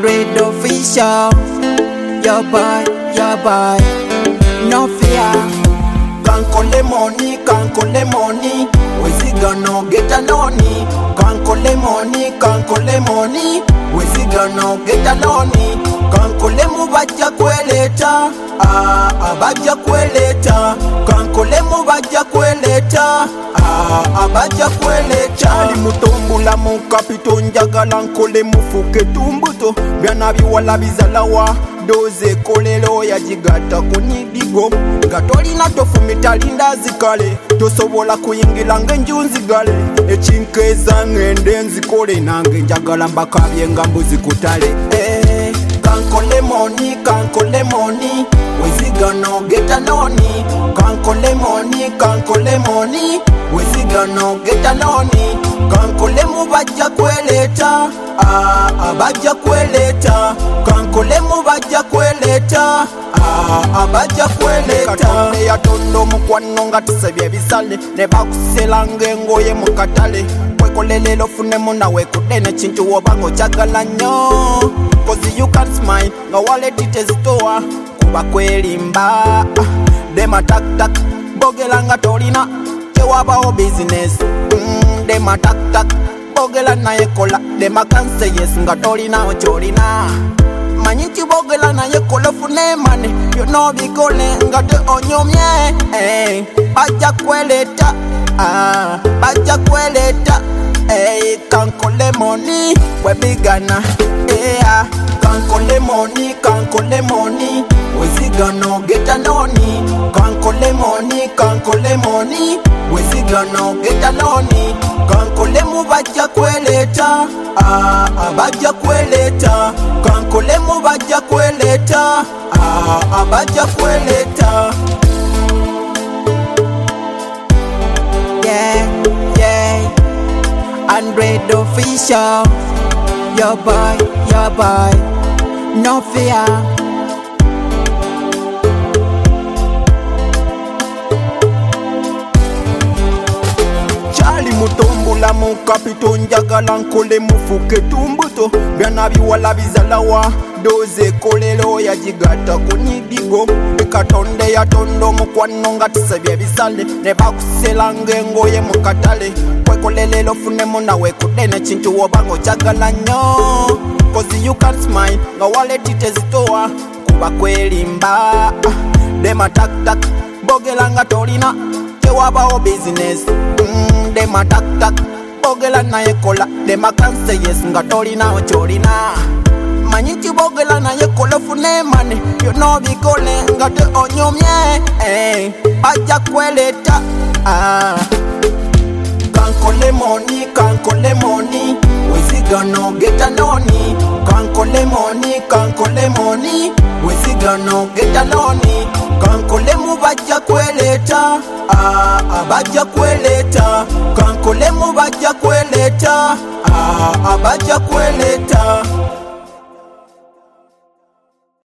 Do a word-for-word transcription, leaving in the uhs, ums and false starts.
Android official, your boy, your boy, no fear. Can't call the money, can't call the money. Where's he gonna get a noni? Can't call the money, can't call the money. Where's he gonna get a noni? Can't call the mubaja kweleta, ah, abaja kweleta. Can't call the mubaja kweleta, ah, abaja kweleta. Chali mutombula mukapito njagala nkole mufuke tumbuto. Byana biwala bizalawa. Doze kolelo ya jigata kunyidigo Gatolina tofumita linda zikale Tosobola kuyingila ngenju nzigale Echinkeza ngende nzikole nange njagala mbakabye ngambu zikutale Eh, kankole money, kankole money Wezi gonna get a noni Kankole money, kankole money Wezi gonna get a noni Kankole mubaja kweleta Ah, abaja kweleta Kankole mubaja kweleta Ah, abaja kweleta Katonde ya tondo mukwano nga tusebye bisale Ne bakusela ngengoye mukatale Kwekolelelo fune muna wekudene chintu wobango chagala nyo Cause you can't smile nga wallet itezitoa Kuba kwelimba Dema tak tak Bogela nga tolina Chewabao business mm, Dema tak tak Bogela na yekola Dema kanse yes nga tolina ocholina Manyinchi bogela na yekola fune mane You know bikole nga te onyomye eh, Baja kweleta ah, Baja kweleta eh, Kankole money We bigana eh, ah, Kankole money, kankole money Wezi gonna get a noni Kankole money, kankole money Wezi gonna get a noni Kankole mubaja kweleta Ah, abaja kweleta Kankole mubaja kweleta Ah, abaja kweleta Yeah, yeah. Android official, your boy, your boy, no fear. Chali mutombula mukapito njagala nkole mufuke tumbuto Byana biwala bizalawa Doze kolelo ya jigata kunyidigo Katonde ya tondo mukwano nga tusebye bisale Ne bakusela ngengoye mukatale Kwekolelelo fune muna wekudene chintu wobango chagala nyo Cause you can't smile nga wallet itezitoa Kuba kwelimba Dema tak tak Bogela nga tolina Chewabao business mm, Dema tak tak Bogela na yekola Dema kanse yes nga tolina ocholina Manyinchi bogela na yekola fune mane You know bikole nga te onyomye eh, Baja kweleta ah. Kankole money, kankole money Wezi gonna get a noni Kankole money, kankole money Wezi gonna get a noni Kankole mubaja kweleta Ah, abaja kweleta Kankole mubaja kweleta Ah, abaja kweleta